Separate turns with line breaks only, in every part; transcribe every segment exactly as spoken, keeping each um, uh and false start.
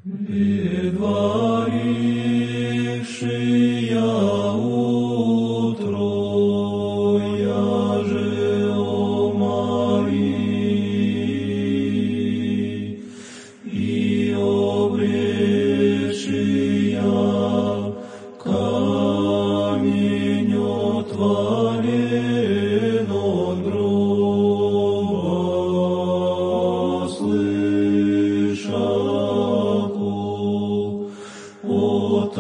Предварившия утро, яже о Марии, и обретшия камень отвален от гроба, слышаку от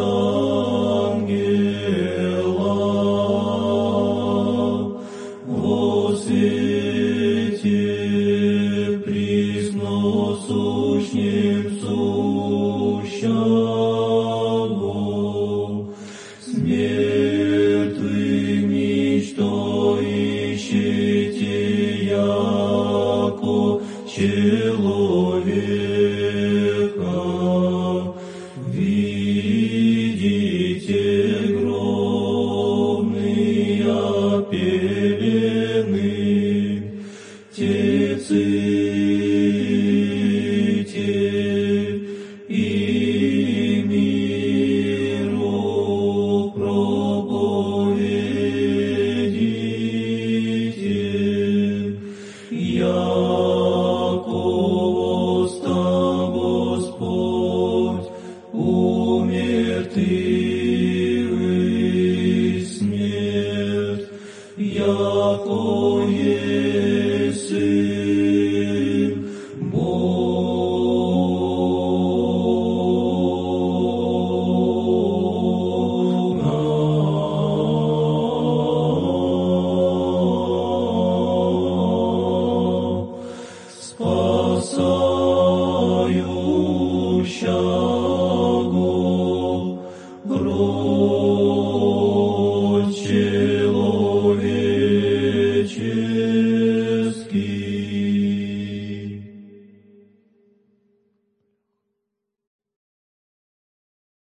ангела во свете присно сущнем сущего, с мертвыми, что ищете, яко человека, видите гробные пелены, те ците и миру проповедите, яко воста Господь умертвый смерть, яко есть Сын Бога. Спасающая